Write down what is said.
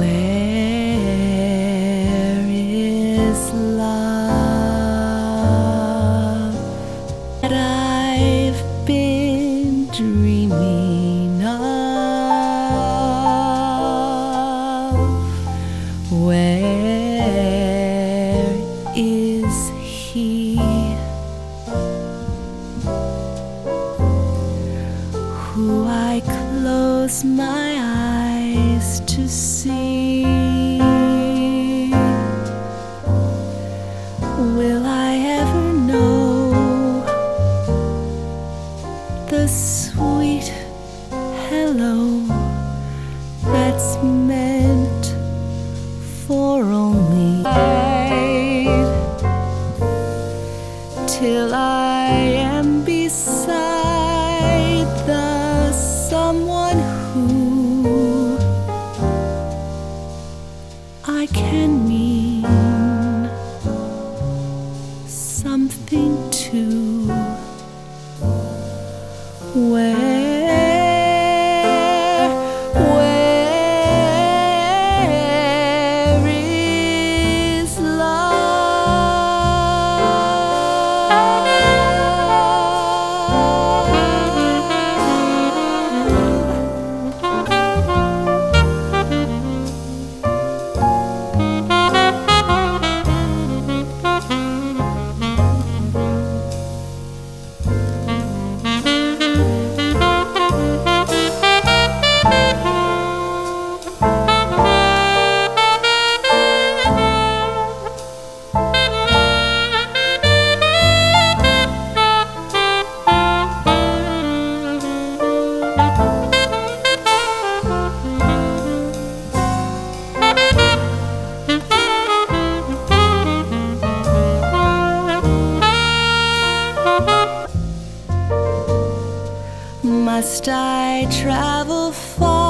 Where is love that I've been dreaming of? Where is he who I close my eyes to see? Will I ever know the sweet hello that's meant for only night, till I am beside the someone who I can mean something to? Where is Must I travel far